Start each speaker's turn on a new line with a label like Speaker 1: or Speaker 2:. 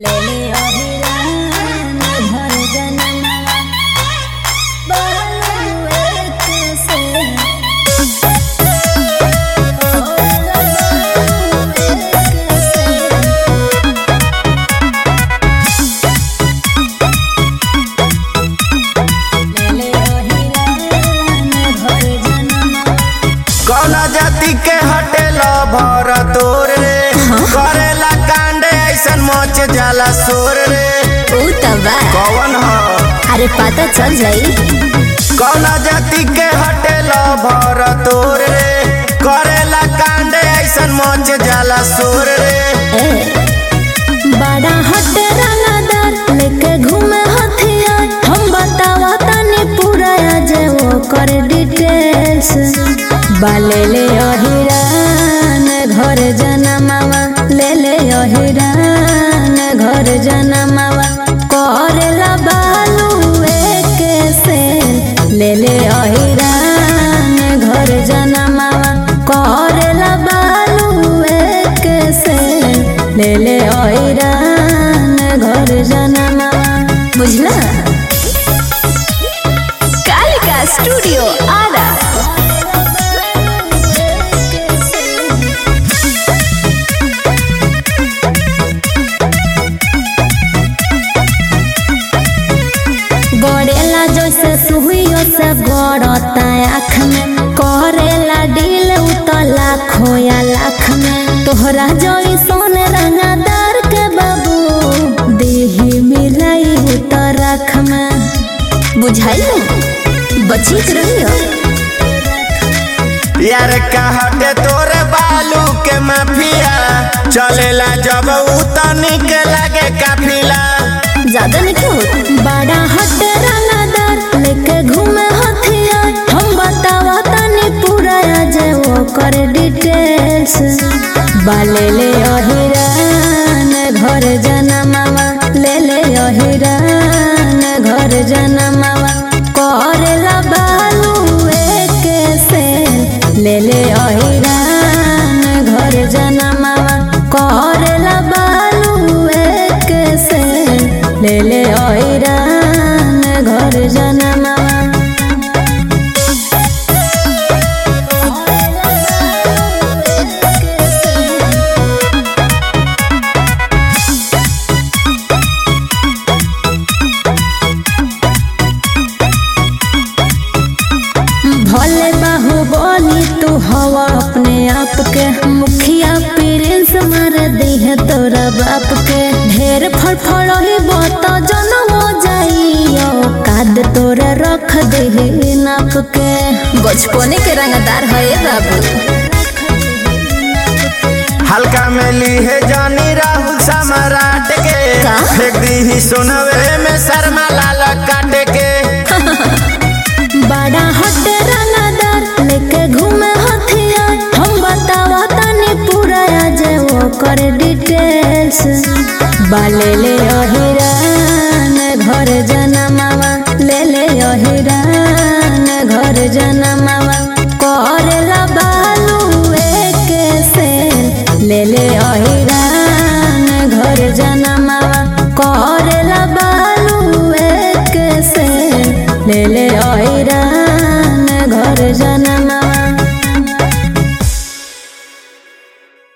Speaker 1: कौना जाति के हटेला भर तोर रे करेला कांडे ऐसन मोच जाला सोर रे कौन ह
Speaker 2: अरे पता चल जाई।
Speaker 1: कौना जाति के हटेला भर तोर रे करेला कांडे ऐसन मोच जाला सोर रे
Speaker 2: बड़ा हटे रंगदार लेके घूमे हथियार हम बतावा तनी पूरा जे वो कर डिटेल्स बाले ले अहिरान घर जनमावा ले ले अहिरान घर जनमावा करेला बालू के से ले ले अहिरान घर जनमावा करेला बालू के से ले ले अहिरान घर जनमावा बुझला। कालिका स्टूडियो आरा गड़ेला जैसे सुहियो से गड़ता आँख में करेला दिल उतला खोया लाख में तोहरा जोई सोने रंगदार के बाबू देही मिलाई उतरख में बुझाइयो बची रहियो
Speaker 1: यार का हटे तोरे बालू के माफिया चलेला जब उतनी के लगे काफिला
Speaker 2: ज्यादा नहीं क्यों बड़ा हटे रंगदार लेके घूमे हथियार हम बतावा तनी पूरा जे वो कर डिटेल्स बाले ले अहिरान घर जनमावा ले ले अहिरान घर जनमावा करेला बालू के से ले ले अहिरान घर जनमावा करेला बालू के से ले ले अहिरान घर जनमावा भले बाहुबली तू हवा अपने आप के मुखिया प्रिंस मार दी है तोरा बाप के ढेर फड़फड़ी बत जनम जाइयो काद तोरे रख दे नाप के बचपने के रंगदार है बाबू
Speaker 1: हल्का में ली है जानी राहुल सम्राट के फेंक दी ही सुनवे में शर्मा लाल काट के
Speaker 2: बड़ा हटे रंगदार लेके घूमे हथियार हम बतावा तनी पूरा जे वो कर डिटेल्स बाले ले अहिरान घर जनमावा ले ले अहिरान घर जनमावा करेला बालू के से ले ले अहिरान